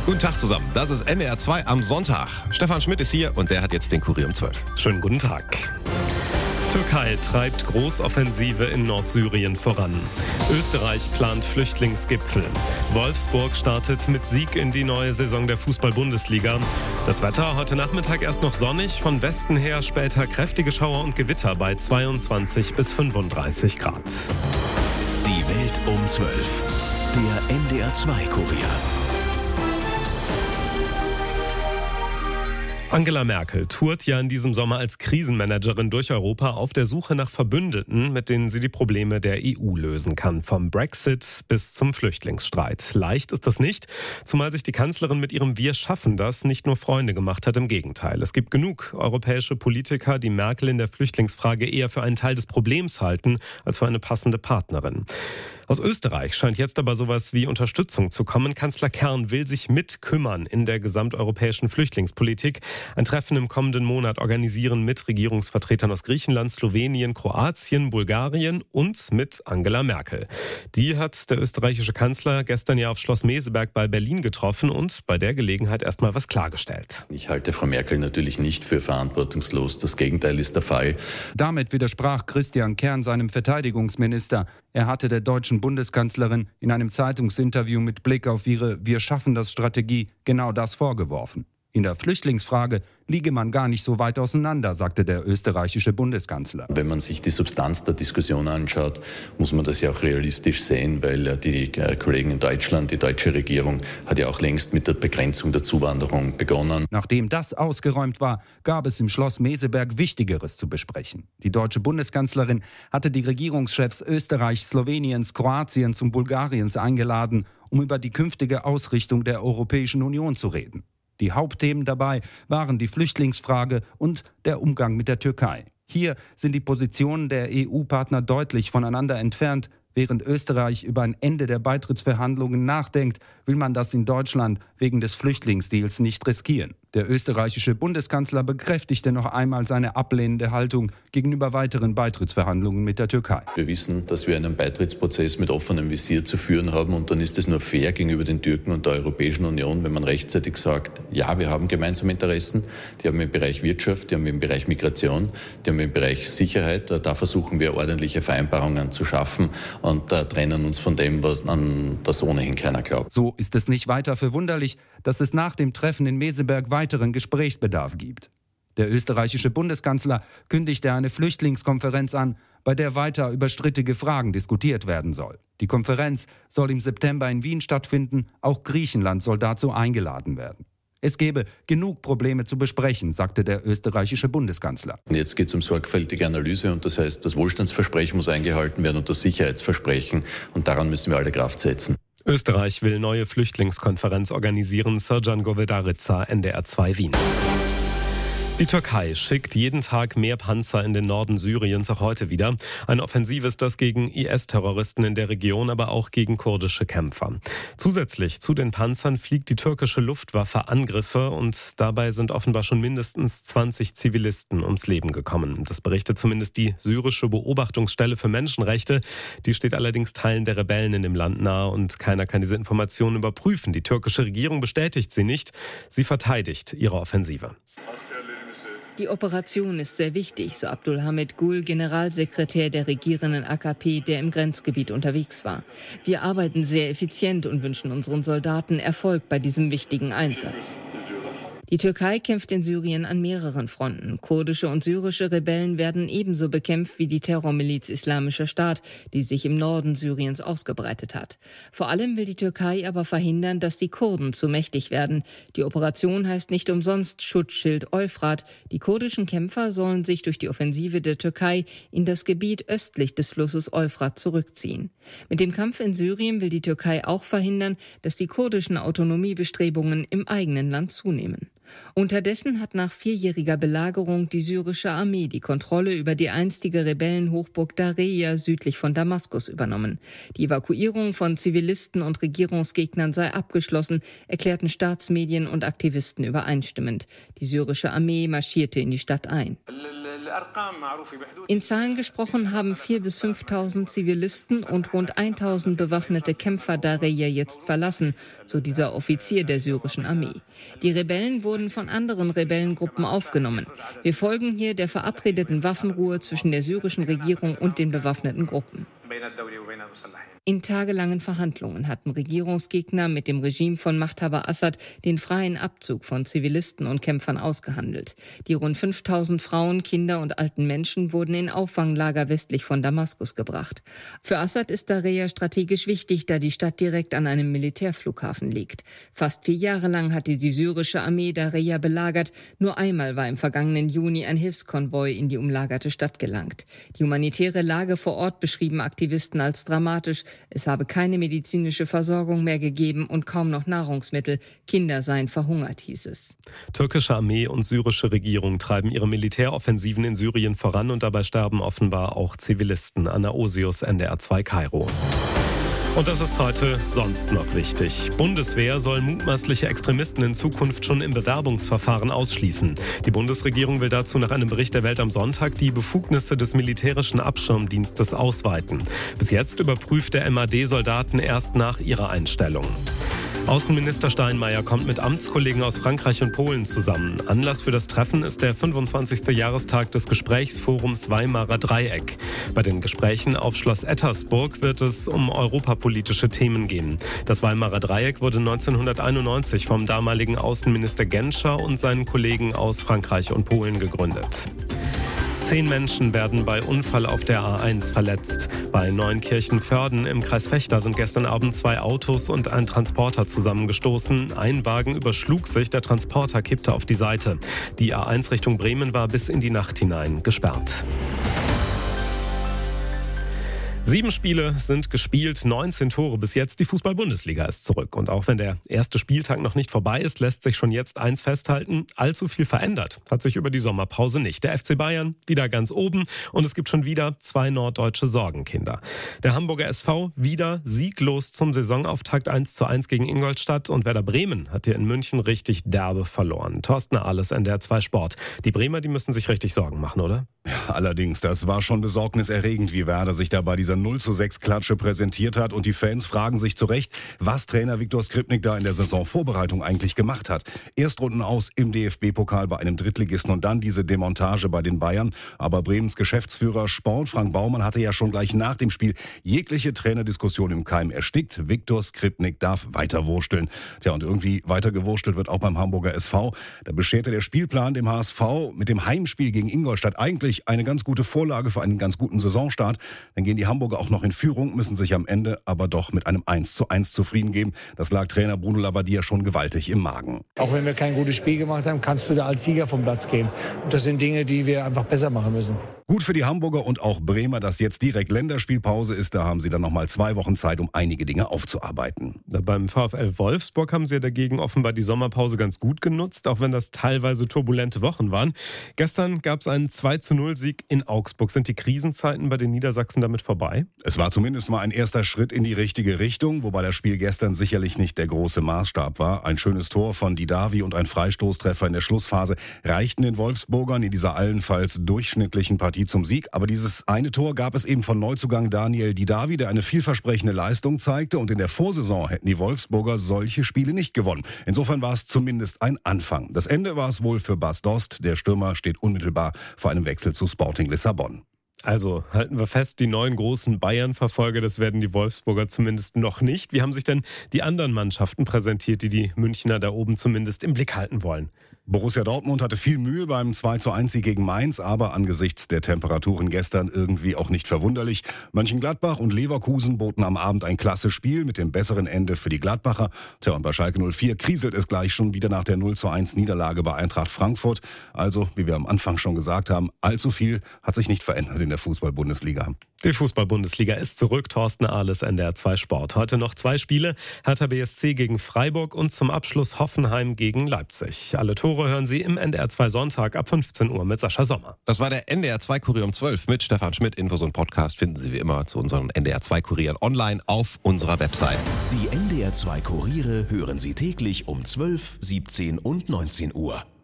Guten Tag zusammen, das ist NDR 2 am Sonntag. Stefan Schmidt ist hier und der hat jetzt den Kurier um 12. Schönen guten Tag. Türkei treibt Großoffensive in Nordsyrien voran. Österreich plant Flüchtlingsgipfel. Wolfsburg startet mit Sieg in die neue Saison der Fußball-Bundesliga. Das Wetter heute Nachmittag erst noch sonnig, von Westen her später kräftige Schauer und Gewitter bei 22 bis 35 Grad. Die Welt um 12. Der NDR 2 Kurier. Angela Merkel tourt ja in diesem Sommer als Krisenmanagerin durch Europa auf der Suche nach Verbündeten, mit denen sie die Probleme der EU lösen kann. Vom Brexit bis zum Flüchtlingsstreit. Leicht ist das nicht, zumal sich die Kanzlerin mit ihrem Wir schaffen das nicht nur Freunde gemacht hat, im Gegenteil. Es gibt genug europäische Politiker, die Merkel in der Flüchtlingsfrage eher für einen Teil des Problems halten, als für eine passende Partnerin. Aus Österreich scheint jetzt aber sowas wie Unterstützung zu kommen. Kanzler Kern will sich mitkümmern in der gesamteuropäischen Flüchtlingspolitik. Ein Treffen im kommenden Monat organisieren mit Regierungsvertretern aus Griechenland, Slowenien, Kroatien, Bulgarien und mit Angela Merkel. Die hat der österreichische Kanzler gestern ja auf Schloss Meseberg bei Berlin getroffen und bei der Gelegenheit erstmal was klargestellt. Ich halte Frau Merkel natürlich nicht für verantwortungslos. Das Gegenteil ist der Fall. Damit widersprach Christian Kern seinem Verteidigungsminister. Er hatte der deutschen Bundeskanzlerin in einem Zeitungsinterview mit Blick auf ihre Wir schaffen das Strategie genau das vorgeworfen. In der Flüchtlingsfrage liege man gar nicht so weit auseinander, sagte der österreichische Bundeskanzler. Wenn man sich die Substanz der Diskussion anschaut, muss man das ja auch realistisch sehen, weil die Kollegen in Deutschland, die deutsche Regierung, hat ja auch längst mit der Begrenzung der Zuwanderung begonnen. Nachdem das ausgeräumt war, gab es im Schloss Meseberg Wichtigeres zu besprechen. Die deutsche Bundeskanzlerin hatte die Regierungschefs Österreichs, Sloweniens, Kroatiens und Bulgariens eingeladen, um über die künftige Ausrichtung der Europäischen Union zu reden. Die Hauptthemen dabei waren die Flüchtlingsfrage und der Umgang mit der Türkei. Hier sind die Positionen der EU-Partner deutlich voneinander entfernt. Während Österreich über ein Ende der Beitrittsverhandlungen nachdenkt, will man das in Deutschland wegen des Flüchtlingsdeals nicht riskieren. Der österreichische Bundeskanzler bekräftigte noch einmal seine ablehnende Haltung gegenüber weiteren Beitrittsverhandlungen mit der Türkei. Wir wissen, dass wir einen Beitrittsprozess mit offenem Visier zu führen haben und dann ist es nur fair gegenüber den Türken und der Europäischen Union, wenn man rechtzeitig sagt, ja, wir haben gemeinsame Interessen, die haben wir im Bereich Wirtschaft, die haben wir im Bereich Migration, die haben wir im Bereich Sicherheit. Da versuchen wir ordentliche Vereinbarungen zu schaffen und trennen uns von dem, was an das ohnehin keiner glaubt. So ist es nicht weiter verwunderlich, dass es nach dem Treffen in Meseberg weiteren Gesprächsbedarf gibt. Der österreichische Bundeskanzler kündigte eine Flüchtlingskonferenz an, bei der weiter über strittige Fragen diskutiert werden soll. Die Konferenz soll im September in Wien stattfinden, auch Griechenland soll dazu eingeladen werden. Es gäbe genug Probleme zu besprechen, sagte der österreichische Bundeskanzler. Und jetzt geht es um sorgfältige Analyse und das heißt, das Wohlstandsversprechen muss eingehalten werden und das Sicherheitsversprechen und daran müssen wir alle Kraft setzen. Österreich will neue Flüchtlingskonferenz organisieren. Srdjan Govedaritza, NDR 2 Wien. Die Türkei schickt jeden Tag mehr Panzer in den Norden Syriens, auch heute wieder. Eine Offensive ist das gegen IS-Terroristen in der Region, aber auch gegen kurdische Kämpfer. Zusätzlich zu den Panzern fliegt die türkische Luftwaffe Angriffe und dabei sind offenbar schon mindestens 20 Zivilisten ums Leben gekommen. Das berichtet zumindest die syrische Beobachtungsstelle für Menschenrechte. Die steht allerdings Teilen der Rebellen in dem Land nahe und keiner kann diese Informationen überprüfen. Die türkische Regierung bestätigt sie nicht. Sie verteidigt ihre Offensive. Die Operation ist sehr wichtig, so Abdulhamid Gül, Generalsekretär der regierenden AKP, der im Grenzgebiet unterwegs war. Wir arbeiten sehr effizient und wünschen unseren Soldaten Erfolg bei diesem wichtigen Einsatz. Die Türkei kämpft in Syrien an mehreren Fronten. Kurdische und syrische Rebellen werden ebenso bekämpft wie die Terrormiliz Islamischer Staat, die sich im Norden Syriens ausgebreitet hat. Vor allem will die Türkei aber verhindern, dass die Kurden zu mächtig werden. Die Operation heißt nicht umsonst Schutzschild Euphrat. Die kurdischen Kämpfer sollen sich durch die Offensive der Türkei in das Gebiet östlich des Flusses Euphrat zurückziehen. Mit dem Kampf in Syrien will die Türkei auch verhindern, dass die kurdischen Autonomiebestrebungen im eigenen Land zunehmen. Unterdessen hat nach 4-jähriger Belagerung die syrische Armee die Kontrolle über die einstige Rebellenhochburg Dareia südlich von Damaskus übernommen. Die Evakuierung von Zivilisten und Regierungsgegnern sei abgeschlossen, erklärten Staatsmedien und Aktivisten übereinstimmend. Die syrische Armee marschierte in die Stadt ein. In Zahlen gesprochen haben 4.000 bis 5.000 Zivilisten und rund 1.000 bewaffnete Kämpfer Daraya jetzt verlassen, so dieser Offizier der syrischen Armee. Die Rebellen wurden von anderen Rebellengruppen aufgenommen. Wir folgen hier der verabredeten Waffenruhe zwischen der syrischen Regierung und den bewaffneten Gruppen. In tagelangen Verhandlungen hatten Regierungsgegner mit dem Regime von Machthaber Assad den freien Abzug von Zivilisten und Kämpfern ausgehandelt. Die rund 5.000 Frauen, Kinder und alten Menschen wurden in Auffanglager westlich von Damaskus gebracht. Für Assad ist Daraya strategisch wichtig, da die Stadt direkt an einem Militärflughafen liegt. Fast 4 Jahre lang hatte die syrische Armee Daraya belagert. Nur einmal war im vergangenen Juni ein Hilfskonvoi in die umlagerte Stadt gelangt. Die humanitäre Lage vor Ort beschrieben Aktivisten als dramatisch. Es habe keine medizinische Versorgung mehr gegeben und kaum noch Nahrungsmittel. Kinder seien verhungert, hieß es. Türkische Armee und syrische Regierung treiben ihre Militäroffensiven in Syrien voran und dabei sterben offenbar auch Zivilisten. Anna Osius, NDR 2 Kairo. Und das ist heute sonst noch wichtig. Bundeswehr soll mutmaßliche Extremisten in Zukunft schon im Bewerbungsverfahren ausschließen. Die Bundesregierung will dazu nach einem Bericht der Welt am Sonntag die Befugnisse des militärischen Abschirmdienstes ausweiten. Bis jetzt überprüft der MAD Soldaten erst nach ihrer Einstellung. Außenminister Steinmeier kommt mit Amtskollegen aus Frankreich und Polen zusammen. Anlass für das Treffen ist der 25. Jahrestag des Gesprächsforums Weimarer Dreieck. Bei den Gesprächen auf Schloss Ettersburg wird es um europapolitische Themen gehen. Das Weimarer Dreieck wurde 1991 vom damaligen Außenminister Genscher und seinen Kollegen aus Frankreich und Polen gegründet. 10 Menschen werden bei Unfall auf der A1 verletzt. Bei Neunkirchen-Vörden im Kreis Vechta sind gestern Abend 2 Autos und ein Transporter zusammengestoßen. Ein Wagen überschlug sich, der Transporter kippte auf die Seite. Die A1 Richtung Bremen war bis in die Nacht hinein gesperrt. 7 Spiele sind gespielt, 19 Tore bis jetzt. Die Fußball-Bundesliga ist zurück. Und auch wenn der erste Spieltag noch nicht vorbei ist, lässt sich schon jetzt eins festhalten. Allzu viel verändert hat sich über die Sommerpause nicht. Der FC Bayern wieder ganz oben und es gibt schon wieder 2 norddeutsche Sorgenkinder. Der Hamburger SV wieder sieglos zum Saisonauftakt 1:1 gegen Ingolstadt. Und Werder Bremen hat hier in München richtig derbe verloren. Thorsten Ahles, NDR 2 Sport. Die Bremer, die müssen sich richtig Sorgen machen, oder? Ja, allerdings, das war schon besorgniserregend, wie Werder sich da bei dieser 0:6-Klatsche präsentiert hat. Und die Fans fragen sich zu Recht, was Trainer Viktor Skripnik da in der Saisonvorbereitung eigentlich gemacht hat. Erstrunden aus im DFB-Pokal bei einem Drittligisten und dann diese Demontage bei den Bayern. Aber Bremens Geschäftsführer Sport, Frank Baumann, hatte ja schon gleich nach dem Spiel jegliche Trainerdiskussion im Keim erstickt. Viktor Skripnik darf weiter wursteln. Tja, und irgendwie weiter gewurstelt wird auch beim Hamburger SV. Da bescherte der Spielplan dem HSV mit dem Heimspiel gegen Ingolstadt eigentlich eine ganz gute Vorlage für einen ganz guten Saisonstart. Dann gehen die Hamburger auch noch in Führung, müssen sich am Ende aber doch mit einem 1:1 zufrieden geben. Das lag Trainer Bruno Labbadia schon gewaltig im Magen. Auch wenn wir kein gutes Spiel gemacht haben, kannst du da als Sieger vom Platz gehen. Und das sind Dinge, die wir einfach besser machen müssen. Gut für die Hamburger und auch Bremer, dass jetzt direkt Länderspielpause ist. Da haben sie dann nochmal 2 Wochen Zeit, um einige Dinge aufzuarbeiten. Beim VfL Wolfsburg haben sie dagegen offenbar die Sommerpause ganz gut genutzt, auch wenn das teilweise turbulente Wochen waren. Gestern gab es einen 2:0-Sieg in Augsburg. Sind die Krisenzeiten bei den Niedersachsen damit vorbei? Es war zumindest mal ein erster Schritt in die richtige Richtung, wobei das Spiel gestern sicherlich nicht der große Maßstab war. Ein schönes Tor von Didavi und ein Freistoßtreffer in der Schlussphase reichten den Wolfsburgern in dieser allenfalls durchschnittlichen Partie zum Sieg. Aber dieses eine Tor gab es eben von Neuzugang Daniel Didavi, der eine vielversprechende Leistung zeigte. Und in der Vorsaison hätten die Wolfsburger solche Spiele nicht gewonnen. Insofern war es zumindest ein Anfang. Das Ende war es wohl für Bas Dost. Der Stürmer steht unmittelbar vor einem Wechsel zu Sporting Lissabon. Also halten wir fest, die 9 großen Bayern-Verfolger, das werden die Wolfsburger zumindest noch nicht. Wie haben sich denn die anderen Mannschaften präsentiert, die die Münchner da oben zumindest im Blick halten wollen? Borussia Dortmund hatte viel Mühe beim 2:1 gegen Mainz, aber angesichts der Temperaturen gestern irgendwie auch nicht verwunderlich. Mönchengladbach und Leverkusen boten am Abend ein klasse Spiel mit dem besseren Ende für die Gladbacher. Tja, und bei Schalke 04 kriselt es gleich schon wieder nach der 0:1 Niederlage bei Eintracht Frankfurt. Also, wie wir am Anfang schon gesagt haben, allzu viel hat sich nicht verändert in der Fußball-Bundesliga. Die Fußball-Bundesliga ist zurück. Thorsten Ahles, NDR 2 Sport. Heute noch 2 Spiele. Hertha BSC gegen Freiburg und zum Abschluss Hoffenheim gegen Leipzig. Alle Tore hören Sie im NDR 2 Sonntag ab 15 Uhr mit Sascha Sommer. Das war der NDR 2 Kurier um 12 mit Stefan Schmidt. Infos und Podcast finden Sie wie immer zu unseren NDR 2 Kurieren online auf unserer Website. Die NDR 2 Kuriere hören Sie täglich um 12, 17 und 19 Uhr.